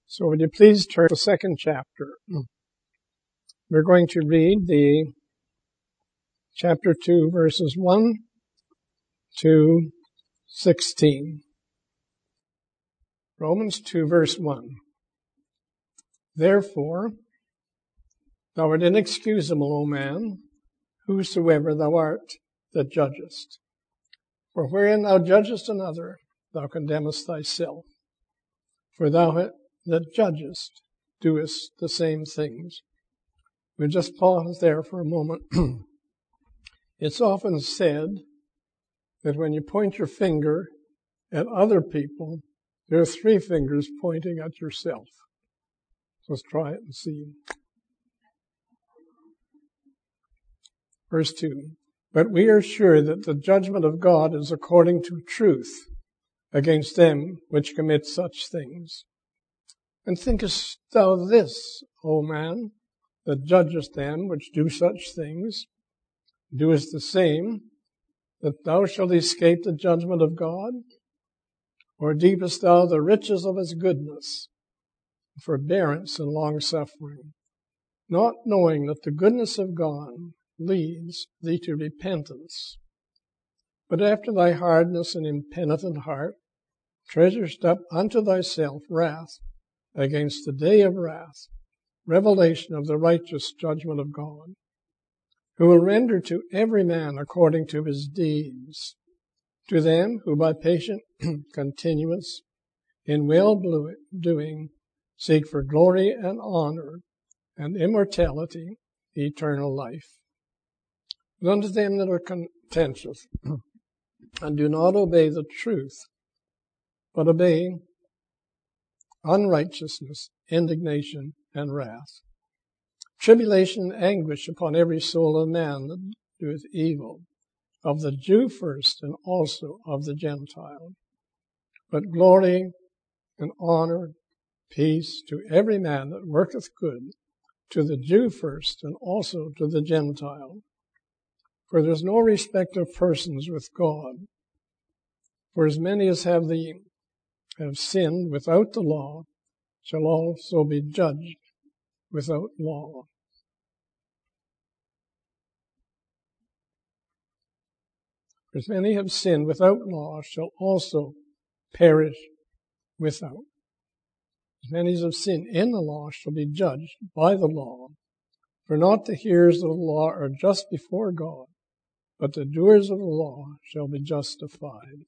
So would you please turn to the second chapter? We're going to read the chapter 2, verses 1 to 16. Romans 2, verse 1. Therefore, thou art inexcusable, O man, whosoever thou art that judgest. For wherein thou judgest another, thou condemnest thyself. For thou that judgest doest the same things. We'll just pause there for a moment. It's often said that when you point your finger at other people, there are three fingers pointing at yourself. Let's try it and see. Verse 2. But we are sure that the judgment of God is according to truth against them which commit such things. And thinkest thou this, O man, that judgest them which do such things, doest the same, that thou shalt escape the judgment of God? Or deemest thou the riches of his goodness, forbearance and long-suffering, not knowing that the goodness of God leads thee to repentance? But after thy hardness and impenitent heart, treasurest up unto thyself wrath against the day of wrath, revelation of the righteous judgment of God, who will render to every man according to his deeds. To them who by patient continuance in well-doing seek for glory and honor and immortality, eternal life. But unto them that are contentious and do not obey the truth, but obey unrighteousness, indignation, and wrath, tribulation and anguish upon every soul of man that doeth evil, of the Jew first, and also of the Gentile. But glory and honor, peace to every man that worketh good, to the Jew first, and also to the Gentile. For there is no respect of persons with God. For as many as have sinned without the law shall also be judged without law. For as many have sinned without law shall also perish without. As many as have sinned in the law shall be judged by the law. For not the hearers of the law are just before God, but the doers of the law shall be justified.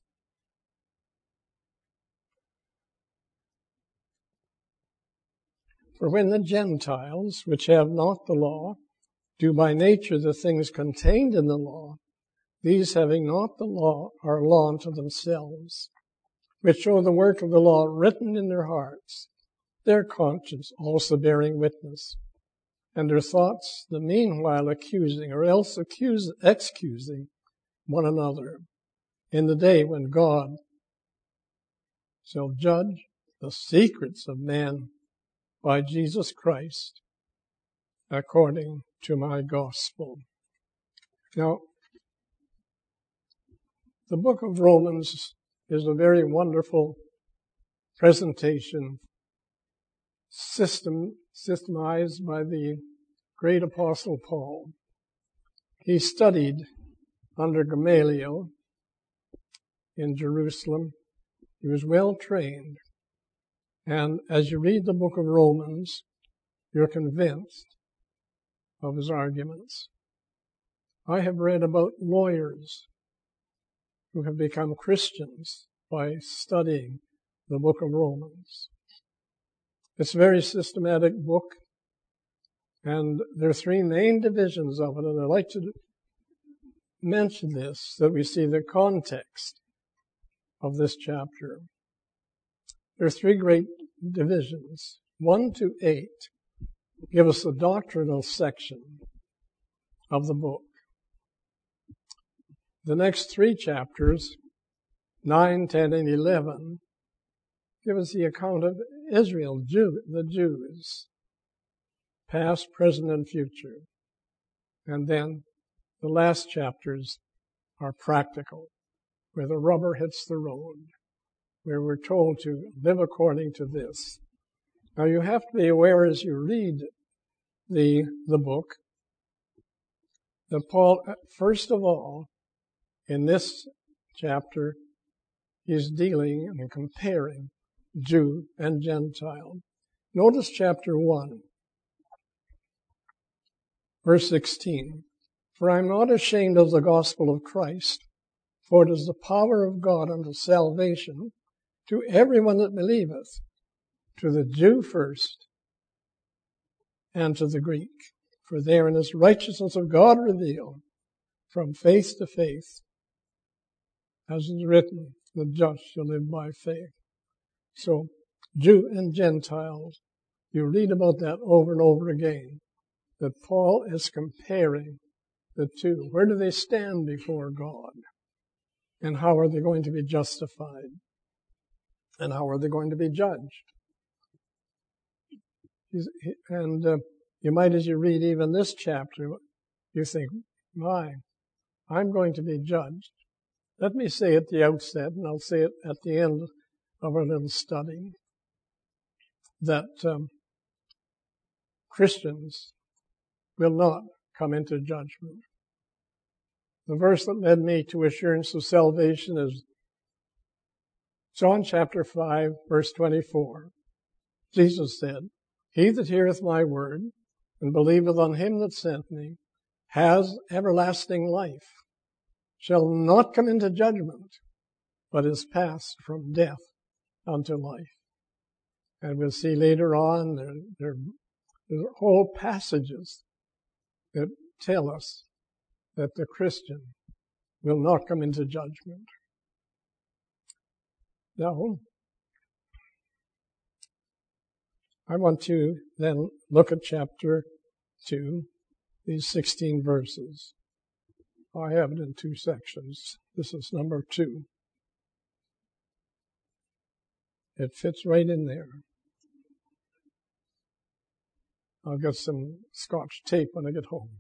For when the Gentiles, which have not the law, do by nature the things contained in the law, these having not the law are a law unto themselves, which show the work of the law written in their hearts, their conscience also bearing witness, and their thoughts the meanwhile accusing, or else excusing one another, in the day when God shall judge the secrets of men by Jesus Christ, according to my gospel. Now, the book of Romans is a very wonderful presentation, systemized by the great apostle Paul. He studied under Gamaliel in Jerusalem. He was well trained. And as you read the book of Romans, you're convinced of his arguments. I have read about lawyers who have become Christians by studying the book of Romans. It's a very systematic book, and there are three main divisions of it, and I'd like to mention this, that we see the context of this chapter. There are three great divisions. 1 to 8 give us the doctrinal section of the book. The next three chapters, 9, 10, and 11, give us the account of Israel, the Jews, past, present, and future. And then the last chapters are practical, where the rubber hits the road, where we're told to live according to this. Now you have to be aware as you read the book that Paul, first of all, in this chapter, he's dealing and comparing Jew and Gentile. Notice chapter 1, verse 16. For I am not ashamed of the gospel of Christ, for it is the power of God unto salvation to everyone that believeth, to the Jew first, and to the Greek. For therein is righteousness of God revealed from faith to faith, as is written, the just shall live by faith. So, Jew and Gentiles, you read about that over and over again, that Paul is comparing the two. Where do they stand before God? And how are they going to be justified? And how are they going to be judged? And you might, as you read even this chapter, you think, I'm going to be judged. Let me say at the outset, and I'll say it at the end of our little study, that Christians will not come into judgment. The verse that led me to assurance of salvation is John chapter 5, verse 24. Jesus said, He that heareth my word and believeth on him that sent me has everlasting life, shall not come into judgment, but is passed from death unto life. And we'll see later on, there are whole passages that tell us that the Christian will not come into judgment. Now, I want to then look at chapter 2, these 16 verses. I have it in 2 sections. This is number 2. It fits right in there. I'll get some Scotch tape when I get home.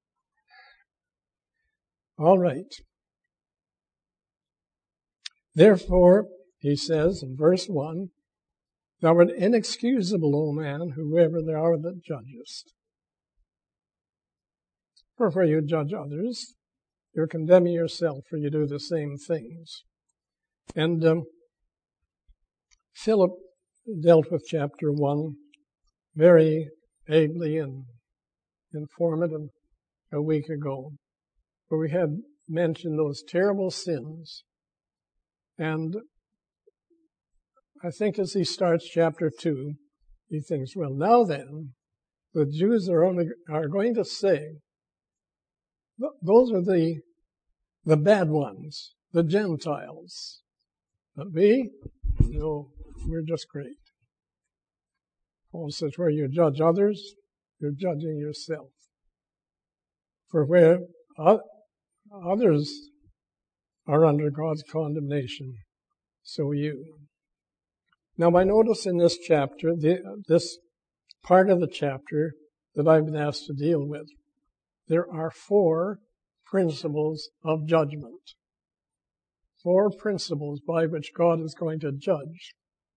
All right. Therefore, he says in verse 1, Thou art inexcusable, O man, whoever thou art that judgest. For where you judge others, you're condemning yourself, for you do the same things. And Philip dealt with chapter 1 very ably and informative a week ago, where we had mentioned those terrible sins. And I think as he starts chapter 2, he thinks, well, now then, the Jews are going to say, those are the bad ones, the Gentiles. But we, no, we're just great. Paul says, where you judge others, you're judging yourself. For where others are under God's condemnation, so you. Now, I notice in this chapter, this part of the chapter that I've been asked to deal with, there are 4 principles of judgment. 4 principles by which God is going to judge.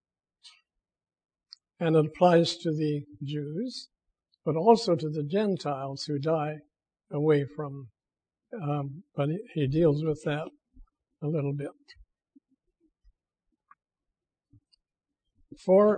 And it applies to the Jews, but also to the Gentiles who die away from, but he deals with that a little bit. 4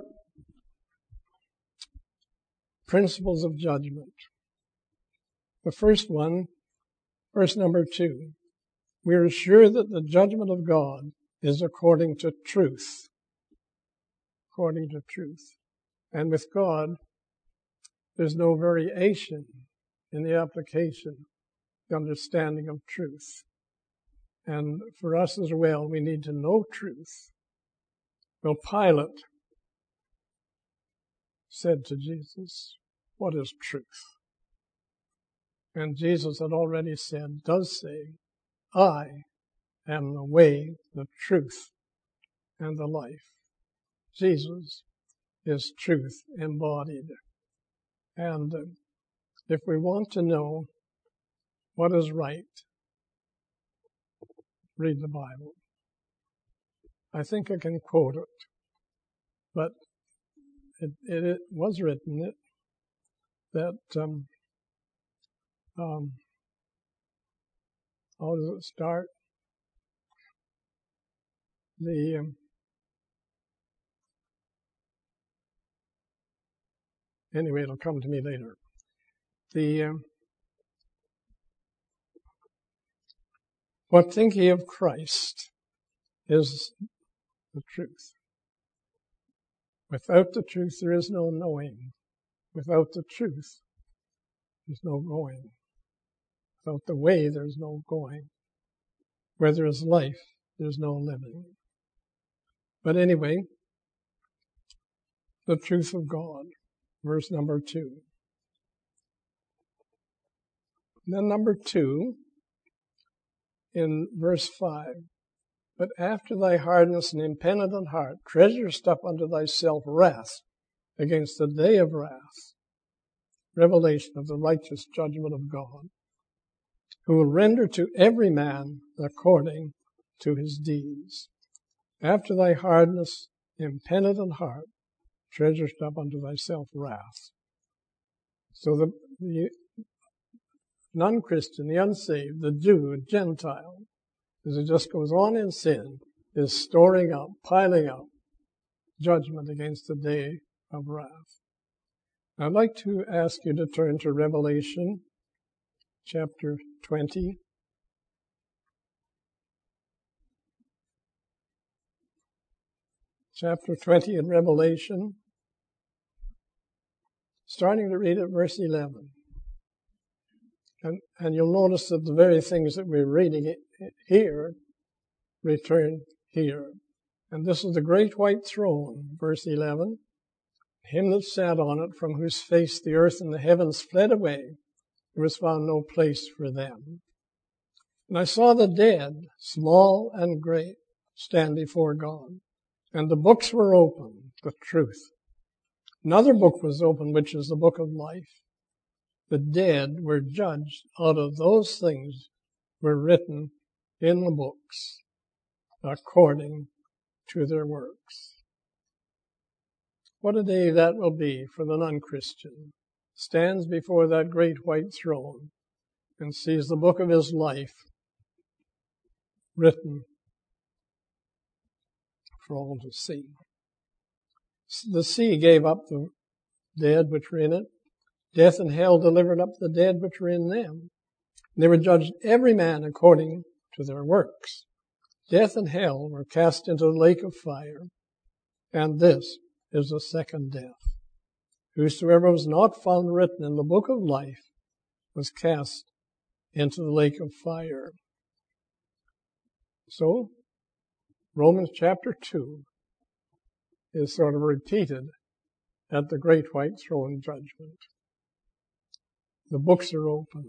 principles of judgment. The first one, verse number 2, we are sure that the judgment of God is according to truth. According to truth. And with God, there's no variation in the application, the understanding of truth. And for us as well, we need to know truth. Well, Pilate said to Jesus, what is truth? And Jesus had already said, does say, I am the way, the truth, and the life. Jesus is truth embodied. And if we want to know what is right, read the Bible. I think I can quote it, but it was written that, how does it start? Anyway, it'll come to me later. What think ye of Christ is the truth. Without the truth, there is no knowing. Without the truth, there's no going. Without the way, there's no going. Where there is life, there's no living. But anyway, the truth of God, verse number 2. Then number 2, in verse 5, but after thy hardness and impenitent heart, treasurest up unto thyself wrath against the day of wrath, revelation of the righteous judgment of God, who will render to every man according to his deeds. After thy hardness, impenitent heart, treasurest up unto thyself wrath. So the non-Christian, the unsaved, the Jew, the Gentile, as it just goes on in sin, is storing up, piling up judgment against the day of wrath. I'd like to ask you to turn to Revelation chapter 20. Chapter 20 in Revelation, starting to read at verse 11. And you'll notice that the very things that we're reading here return here. And this is the great white throne, verse 11. Him that sat on it, from whose face the earth and the heavens fled away, there was found no place for them. And I saw the dead, small and great, stand before God. And the books were opened, the truth. Another book was opened, which is the book of life. The dead were judged out of those things were written in the books according to their works. What a day that will be for the non-Christian. Stands before that great white throne and sees the book of his life written for all to see. The sea gave up the dead which were in it. Death and hell delivered up the dead which were in them. They were judged every man according to their works. Death and hell were cast into the lake of fire. And this is the second death. Whosoever was not found written in the book of life was cast into the lake of fire. So, Romans chapter 2 is sort of repeated at the great white throne judgment. The books are open.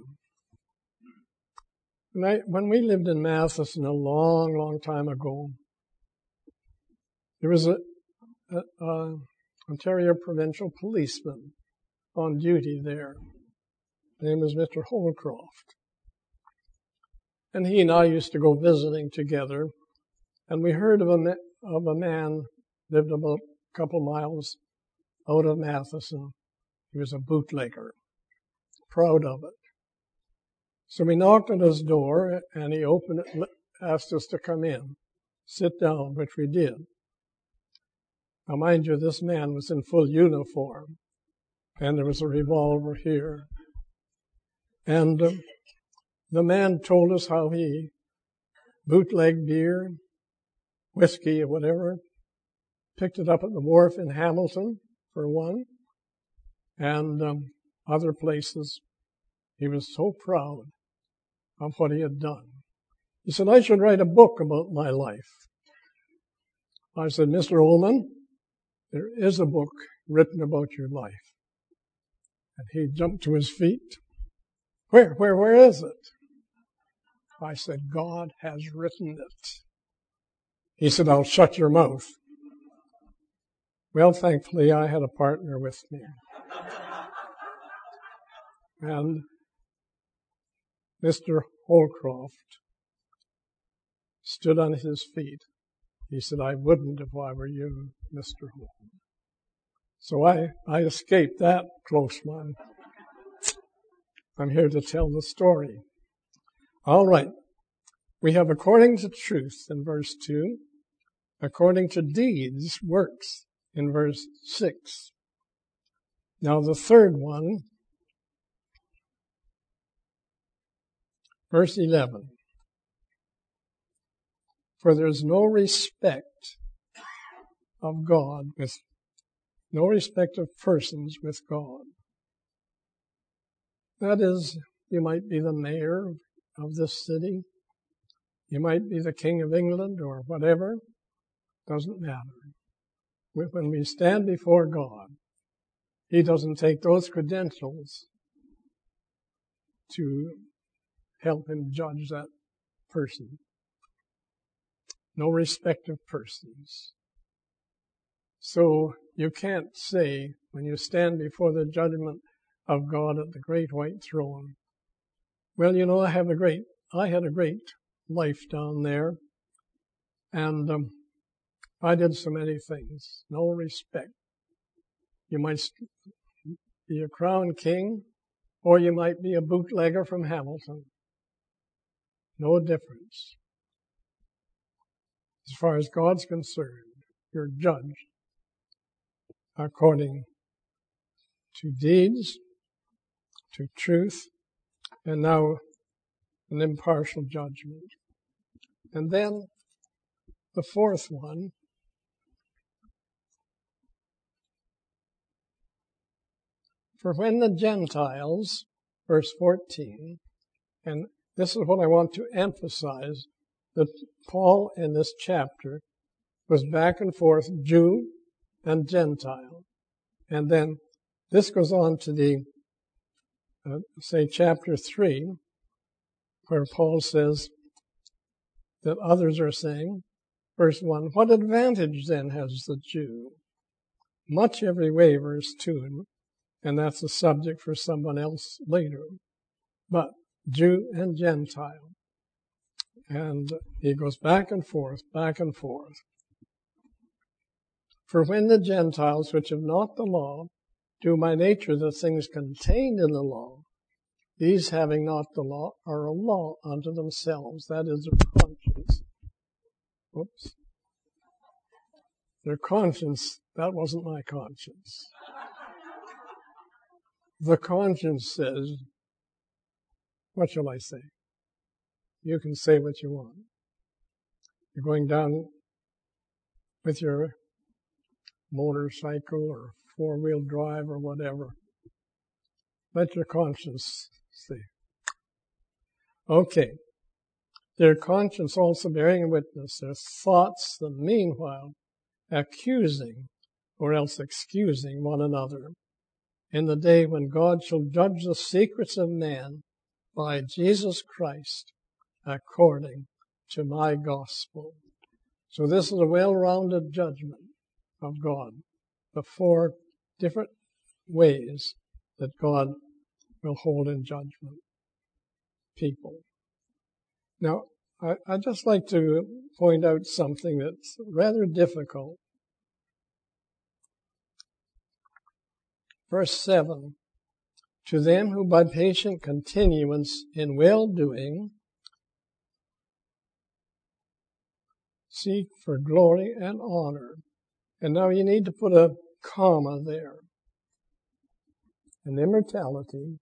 When we lived in Matheson a long, long time ago, there was a Ontario provincial policeman on duty there. His name was Mr. Holcroft. And he and I used to go visiting together, and we heard of a man lived about a couple miles out of Matheson. He was a bootlegger, proud of it. So we knocked on his door, and he opened it, asked us to come in, sit down, which we did. Now, mind you, this man was in full uniform, and there was a revolver here. And the man told us how he bootlegged beer, whiskey, or whatever, picked it up at the wharf in Hamilton, for one, and other places. He was so proud of what he had done. He said, I should write a book about my life. I said, Mr. Ullman, there is a book written about your life. And he jumped to his feet. Where is it? I said, God has written it. He said, I'll shut your mouth. Well, thankfully, I had a partner with me. And Mr. Holcroft stood on his feet. He said, I wouldn't if I were you, Mr. Holcroft. So I escaped that close one. I'm here to tell the story. All right. We have according to truth in verse 2, according to deeds, works in verse 6. Now the third one, verse 11. For there's no respect of God with no respect of persons with God. That is, you might be the mayor of this city. You might be the King of England or whatever. Doesn't matter. When we stand before God, He doesn't take those credentials to help Him judge that person. No respect of persons. So you can't say, when you stand before the judgment of God at the great white throne, well, you know, I had a great life down there, and I did so many things. No respect. You might be a crown king, or you might be a bootlegger from Hamilton. No difference. As far as God's concerned, you're judged according to deeds, to truth, and now an impartial judgment. And then the fourth one, for when the Gentiles, verse 14, and this is what I want to emphasize, that Paul in this chapter was back and forth Jew and Gentile. And then this goes on to the, chapter 3, where Paul says that others are saying, verse 1, what advantage then has the Jew? Much every way, verse 2, and that's a subject for someone else later. But Jew and Gentile. And he goes back and forth, back and forth. For when the Gentiles, which have not the law, do by nature the things contained in the law, these having not the law are a law unto themselves. That is their conscience. Whoops. Their conscience, that wasn't my conscience. The conscience says, what shall I say? You can say what you want. You're going down with your motorcycle or four-wheel drive or whatever. Let your conscience say. Okay. Their conscience also bearing witness, their thoughts the meanwhile accusing or else excusing one another in the day when God shall judge the secrets of man by Jesus Christ according to my gospel. So this is a well-rounded judgment of God. The four different ways that God will hold in judgment people. Now, I'd just like to point out something that's rather difficult. Verse 7, to them who by patient continuance in well-doing seek for glory and honor. And now you need to put a comma there. And immortality,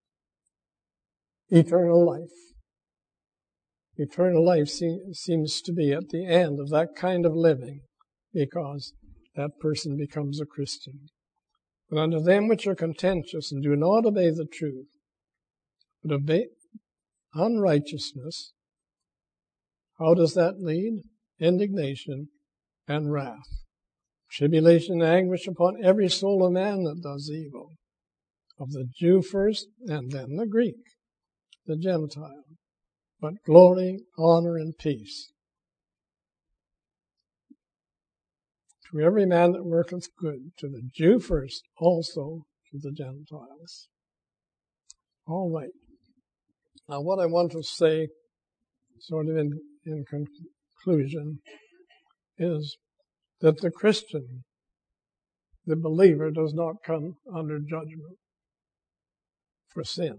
eternal life. Eternal life seems to be at the end of that kind of living because that person becomes a Christian. But unto them which are contentious and do not obey the truth, but obey unrighteousness, how does that lead? Indignation and wrath. Tribulation and anguish upon every soul of man that does evil. Of the Jew first, and then the Greek, the Gentile. But glory, honor, and peace to every man that worketh good, to the Jew first, also to the Gentiles. All right. Now what I want to say, sort of in conclusion, is that the Christian, the believer does not come under judgment for sin.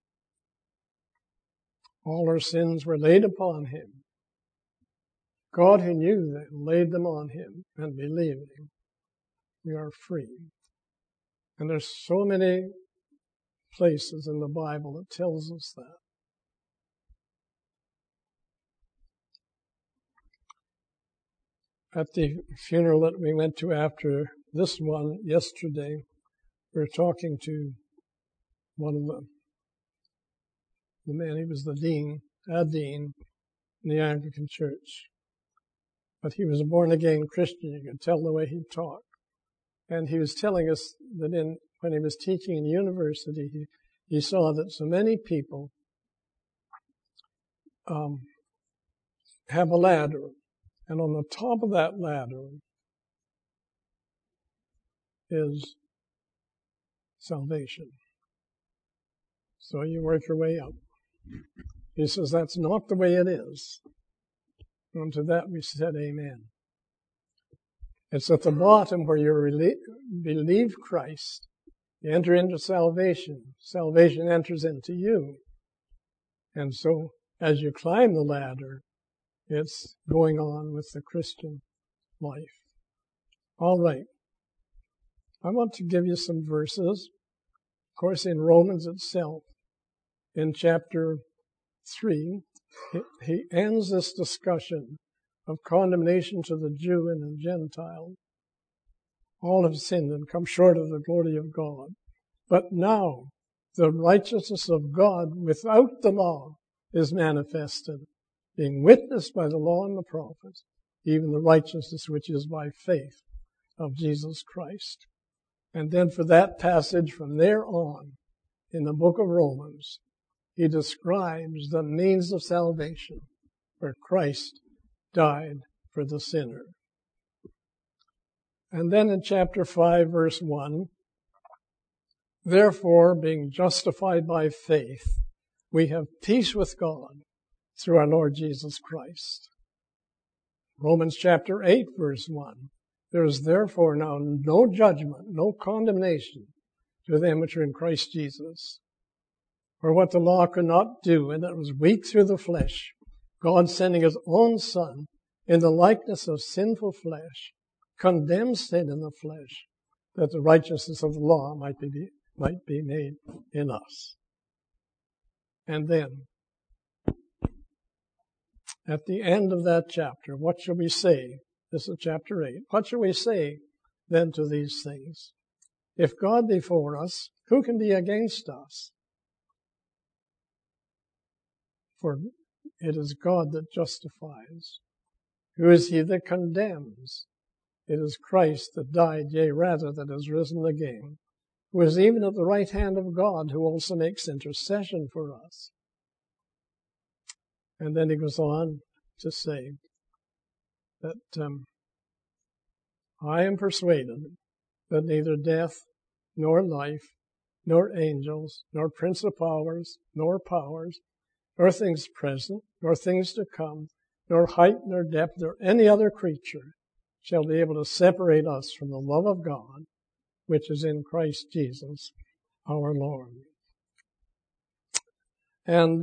All our sins were laid upon him. God, who knew them, laid them on him, and believing, we are free. And there's so many places in the Bible that tells us that. At the funeral that we went to after this one yesterday, we were talking to one of the men. He was a dean in the Anglican Church. But he was a born-again Christian. You could tell the way he talked. And he was telling us that when he was teaching in university, he saw that so many people have a ladder. And on the top of that ladder is salvation. So you work your way up. He says that's not the way it is. And to that we said amen. It's at the bottom where you believe Christ. You enter into salvation. Salvation enters into you. And so as you climb the ladder, it's going on with the Christian life. All right. I want to give you some verses. Of course, in Romans itself, in chapter 3, he ends this discussion of condemnation to the Jew and the Gentile. All have sinned and come short of the glory of God. But now the righteousness of God without the law is manifested, being witnessed by the law and the prophets, even the righteousness which is by faith of Jesus Christ. And then for that passage from there on, in the book of Romans, he describes the means of salvation where Christ died for the sinner. And then in chapter 5, verse 1, therefore, being justified by faith, we have peace with God through our Lord Jesus Christ. Romans chapter 8, verse 1, there is therefore now no judgment, no condemnation to them which are in Christ Jesus. For what the law could not do, and that was weak through the flesh, God sending his own Son in the likeness of sinful flesh, condemned sin in the flesh, that the righteousness of the law might be made in us. And then, at the end of that chapter, what shall we say? This is chapter 8. What shall we say then to these things? If God be for us, who can be against us? For it is God that justifies. Who is he that condemns? It is Christ that died, yea, rather, that is risen again, who is even at the right hand of God, who also makes intercession for us. And then he goes on to say that I am persuaded that neither death, nor life, nor angels, nor principalities, nor powers, nor things present, nor things to come, nor height, nor depth, nor any other creature shall be able to separate us from the love of God, which is in Christ Jesus, our Lord. And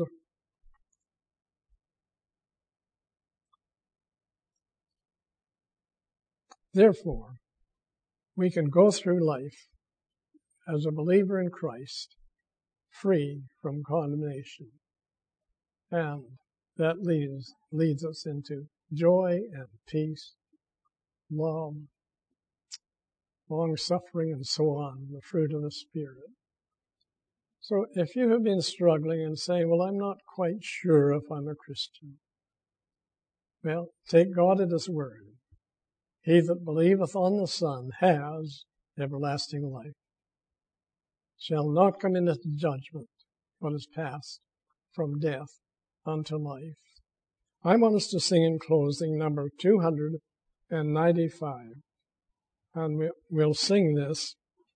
therefore, we can go through life as a believer in Christ, free from condemnation. And that leads us into joy and peace, love, long-suffering, and so on, the fruit of the Spirit. So if you have been struggling and saying, well, I'm not quite sure if I'm a Christian, well, take God at his word. He that believeth on the Son has everlasting life, shall not come into judgment, but is passed from death unto life. I want us to sing in closing number 295. And we'll sing this.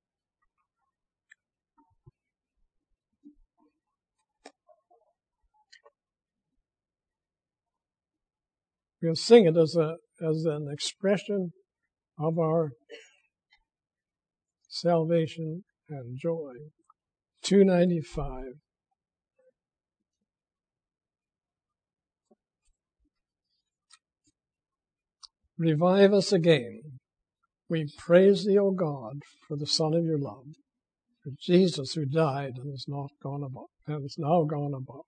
We'll sing it as an expression of our salvation, and joy. 295. Revive us again. We praise thee, O God, for the Son of your love, for Jesus who died and is now gone above.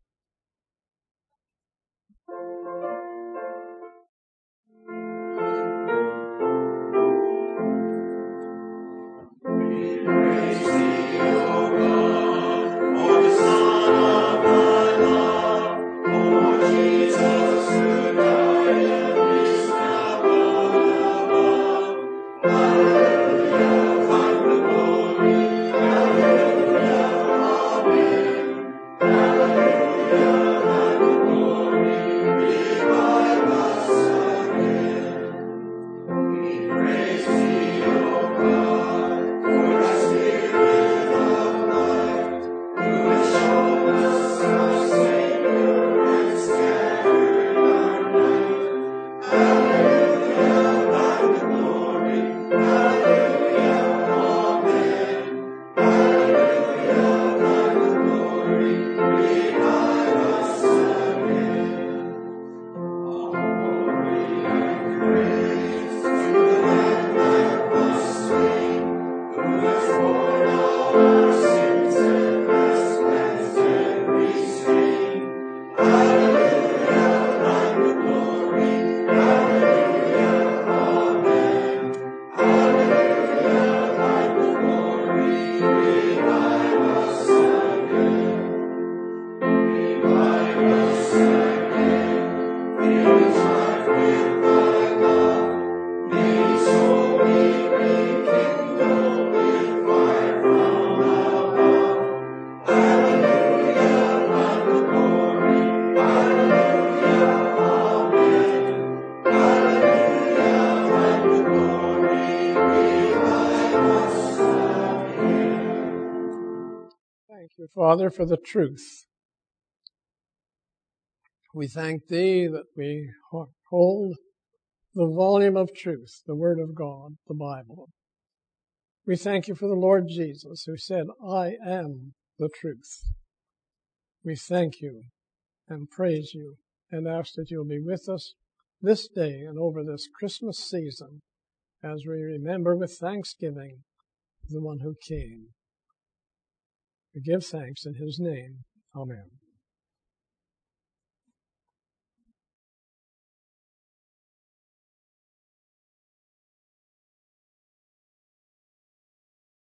Thank you, Father, for the truth. We thank thee that we hold the volume of truth, the Word of God, the Bible. We thank you for the Lord Jesus, who said, I am the truth. We thank you and praise you and ask that you'll be with us this day and over this Christmas season as we remember with thanksgiving the one who came. We give thanks in his name. Amen.